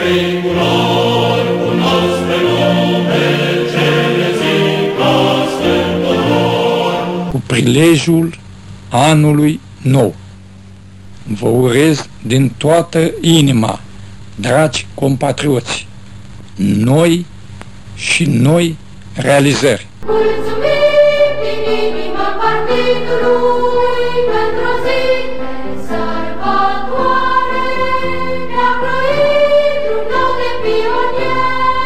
Cu prilejul anului nou, vă urez din toată inima, dragi compatrioți, noi și noi realizări. Mulțumim din inima partidului pentru o zi sărbătoare, ne-a croit drum nou de pionier.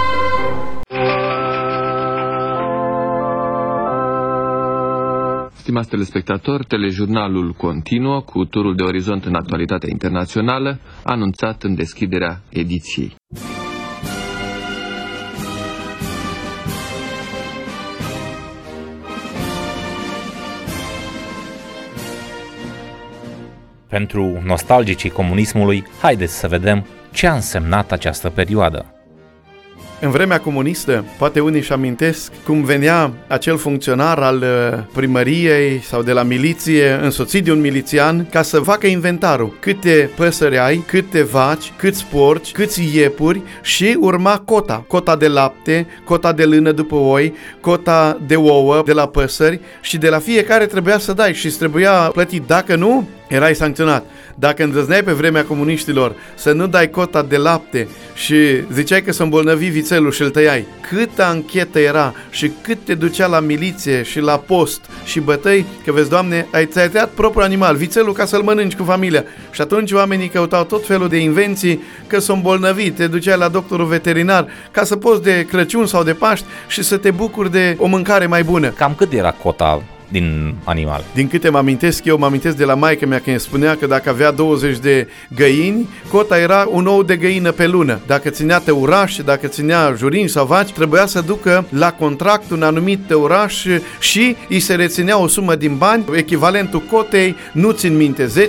Stimați telespectatori, telejurnalul continuă cu turul de orizont în actualitatea internațională, anunțat în deschiderea ediției. Pentru nostalgicii comunismului, haideți să vedem ce a însemnat această perioadă. În vremea comunistă, poate unii își amintesc cum venea acel funcționar al primăriei sau de la miliție, însoțit de un milițian, ca să facă inventarul. Câte păsări ai, câte vaci, câți porci, câți iepuri și urma cota. Cota de lapte, cota de lână după oi, cota de ouă de la păsări și de la fiecare trebuia să dai și îți trebuia plătit. Dacă nu, erai sancționat. Dacă îndrăzneai pe vremea comuniștilor să nu dai cota de lapte și ziceai că să îmbolnăvi vițelul și îl tăiai, câtă anchetă era și cât te ducea la miliție și la post și bătăi, că vezi, Doamne, ți-ai tăiat propriul animal, vițelul, ca să-l mănânci cu familia. Și atunci oamenii căutau tot felul de invenții că s-o îmbolnăvi, te duceai la doctorul veterinar ca să poți de Crăciun sau de Paști și să te bucuri de o mâncare mai bună. Cam cât era cota din animal? Din câte mă amintesc de la maică mea când îmi spunea că dacă avea 20 de găini, cota era un ou de găină pe lună. Dacă ținea tăuraș, dacă ținea jurini sau vaci, trebuia să ducă la contract un anumit tăuraș și îi se reținea o sumă din bani, echivalentul cotei, nu țin minte, 10%,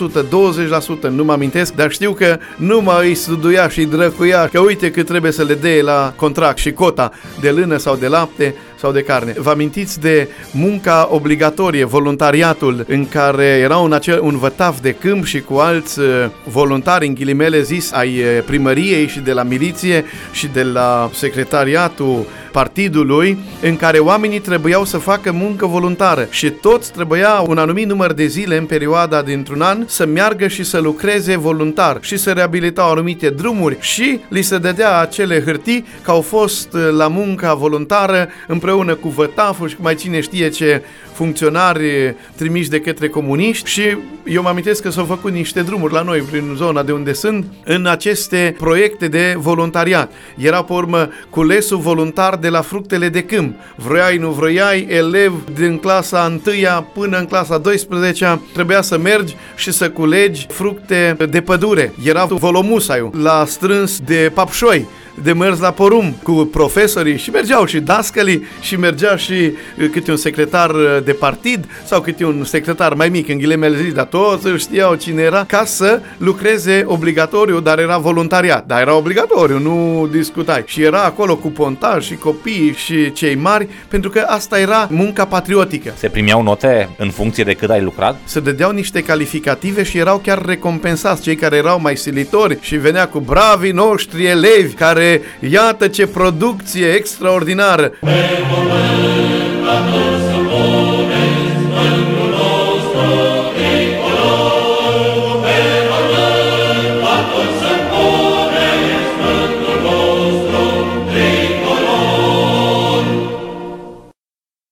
20%, nu mă amintesc, dar știu că nu mă îi studuia și îi drăcuia că uite cât trebuie să le dea la contract și cota de lână sau de lapte sau de carne. Vă amintiți de munca obligatorie, voluntariatul, în care era un vătaf de câmp și cu alți voluntari, în ghilimele zis, ai primăriei și de la miliție și de la secretariatul partidului, în care oamenii trebuiau să facă muncă voluntară și toți trebuia un anumit număr de zile în perioada dintr-un an să meargă și să lucreze voluntar și să reabilitau anumite drumuri și li se dădea acele hârtii că au fost la munca voluntară împreună cu vătaful și cu mai cine știe ce funcționari trimiși de către comuniști și eu mă amintesc că s-au făcut niște drumuri la noi prin zona de unde sunt în aceste proiecte de voluntariat. Era pe urmă culesul voluntar de la fructele de câmp. Vroiai, nu vroiai, elev din clasa 1 până în clasa 12 trebuia să mergi și să culegi fructe de pădure. Era volomusaiul la strâns de papșoi, de mers la porumb cu profesorii și mergeau și dascălii și mergea și câte un secretar de partid sau câte un secretar mai mic, în ghilimele zis, dar toți știau cine era, ca să lucreze obligatoriu, dar era voluntariat, dar era obligatoriu, nu discutai. Și era acolo cu pontaj și copii și cei mari, pentru că asta era munca patriotică. Se primeau note în funcție de cât ai lucrat? Se dădeau niște calificative și erau chiar recompensați cei care erau mai silitori și venea cu bravii noștri elevi care iată ce producție extraordinară. Pe